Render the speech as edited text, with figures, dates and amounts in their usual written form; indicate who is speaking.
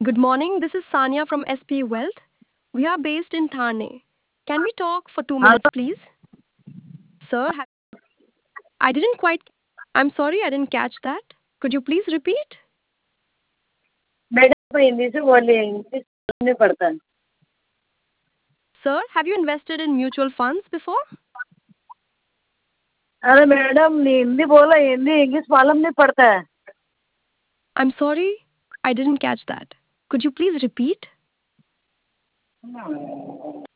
Speaker 1: Good morning. This is Sanya from SP Wealth. We are based in Thane. Can we talk for 2 minutes, please? Sir, I didn't quite. I'm sorry, I didn't catch that. Could you please repeat?
Speaker 2: Madam Hindi से बोलिए, English नहीं पड़ता।
Speaker 1: Sir, have you invested in mutual funds before?
Speaker 2: अरे madam Hindi बोला, Hindi English मालूम नहीं पड़ता है।
Speaker 1: I'm sorry, I didn't catch that. Could you please repeat?